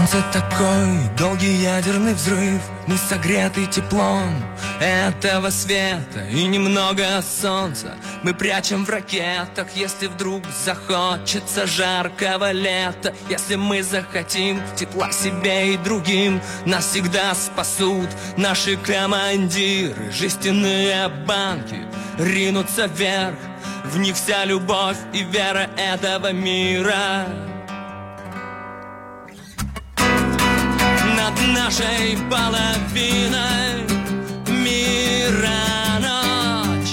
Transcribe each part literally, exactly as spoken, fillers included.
Солнце такой, долгий ядерный взрыв, мы согреты теплом этого света. И немного солнца мы прячем в ракетах, если вдруг захочется жаркого лета. Если мы захотим тепла себе и другим, нас всегда спасут наши командиры. Жестяные банки ринутся вверх, в них вся любовь и вера этого мира. Над нашей половиной мира ночь,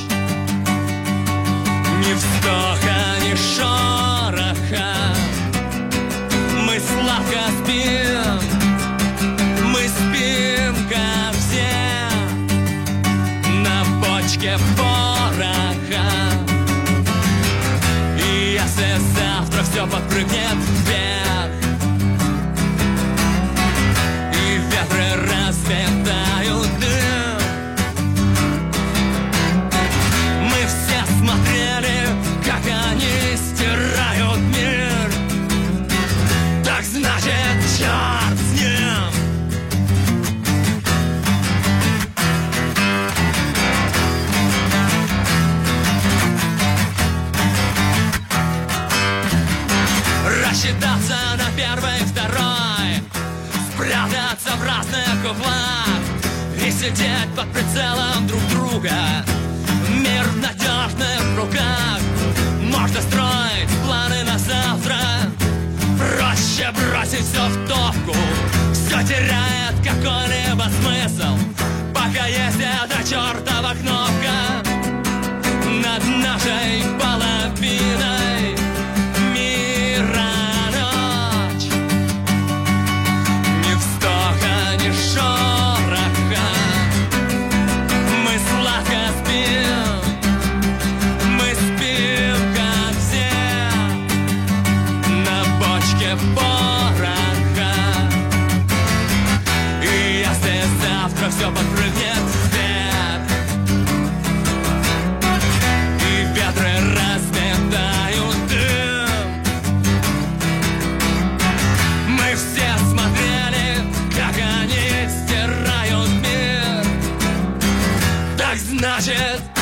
ни вздоха, ни шороха. Мы сладко спим, мы спим, как все, на бочке пороха. И если завтра все подпрыгнет вверх, ветры разметают дым, мы все смотрели, как они стирают мир. Так значит, черт с ним. Рассчитаться на первый, второй, спрятаться в разных углах и сидеть под прицелом друг друга. Мир в надежных руках. Можно строить планы на завтра, проще бросить все в топку. Все теряет какой-либо смысл, пока есть эта чертова кнопка. Над нашей половиной мира ночь, ни шороха. Мы сладко спим, мы спим, как все, на бочке пороха. И если завтра все подпрыгнет вверх, и ветры разметают дым, мы все смотрели, как они стирают мир. Так значит,